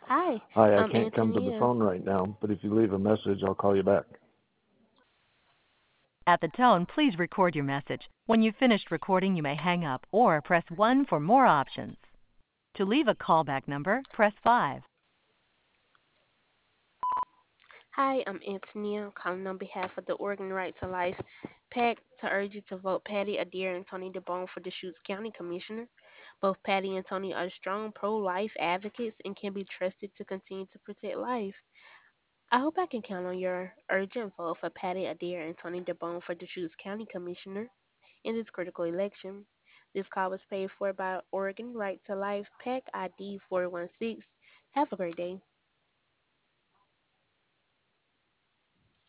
Hi, Hi, I I'm can't come to the Antonia. phone right now, but if you leave a message, I'll call you back. At the tone, please record your message. When you've finished recording, you may hang up or press 1 for more options. To leave a callback number, press 5. Hi, I'm Antonia. I'm calling on behalf of the Oregon Right to Life PAC to urge you to vote Patty Adair and Tony DeBone for Deschutes County Commissioner. Both Patty and Tony are strong pro-life advocates and can be trusted to continue to protect life. I hope I can count on your urgent vote for Patty Adair and Tony DeBone for Deschutes County Commissioner in this critical election. This call was paid for by Oregon Right to Life PAC ID 416. Have a great day.